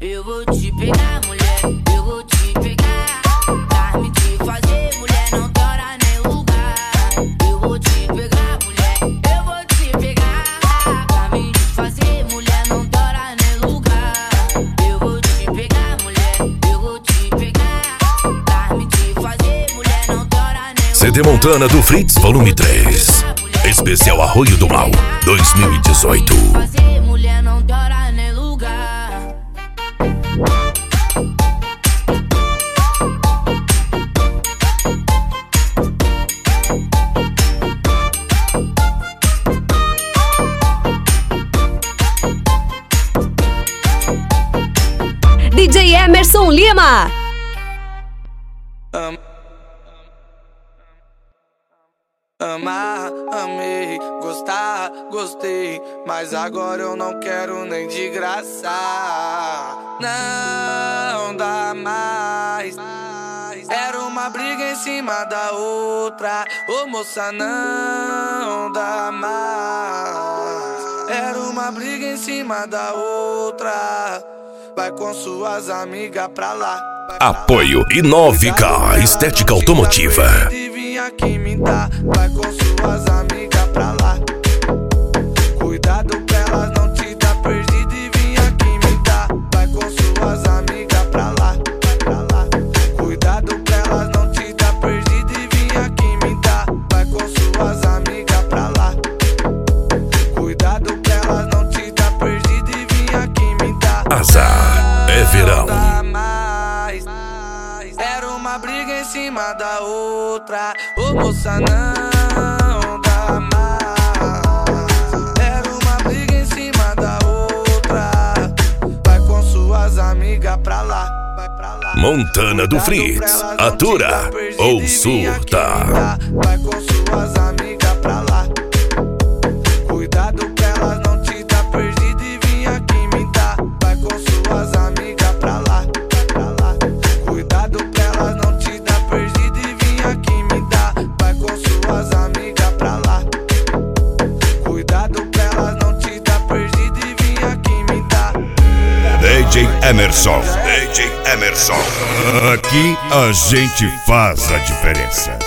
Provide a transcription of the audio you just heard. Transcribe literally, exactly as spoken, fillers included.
Eu vou te pegar, mulher, eu vou te pegar. Pra me te fazer, mulher, não tem hora nem lugar. Eu vou te pegar, mulher, eu vou te pegar. Pra me te fazer, mulher, não tem hora nem lugar. Eu vou te pegar, mulher, eu vou te pegar. Pra me te fazer, mulher, não tem hora nem lugar. C D Montana do Fritz, volume três. Especial Arroio do Mal, dois mil e dezoito. Fazer, mulher, não tem hora nem lugar. D J Emerson Lima. Am Amar, amei, gostar, gostei, mas agora eu não quero nem de graça. Não dá mais. Era uma briga em cima da outra. Ô moça, não dá mais. Era uma briga em cima da outra. Vai com suas amigas pra lá. Apoio Inovica, estética automotiva. Aqui me dá, vai com suas amigas pra lá. Cuidado pra elas não te dar perdido e vim aqui me dá. Vai com suas amigas pra lá, pra lá. Cuidado pra elas não te dar perdido e vim aqui me dá. Vai com suas amigas pra lá. Cuidado pra elas não te dar perdido e vim aqui me dá. Azar, é verão. Era uma briga em cima da outra. Ô moça, não dá mais. Era uma briga em cima da outra. Vai com suas amigas pra lá, vai pra lá. Montana do Fritz, atura ou surta. Vai com suas amigas pra lá. Cuidado pra elas não te dar perdido e vim aqui me dar. Vai com suas amigas pra lá. D J Emerson, D J Emerson. Aqui a gente faz a diferença.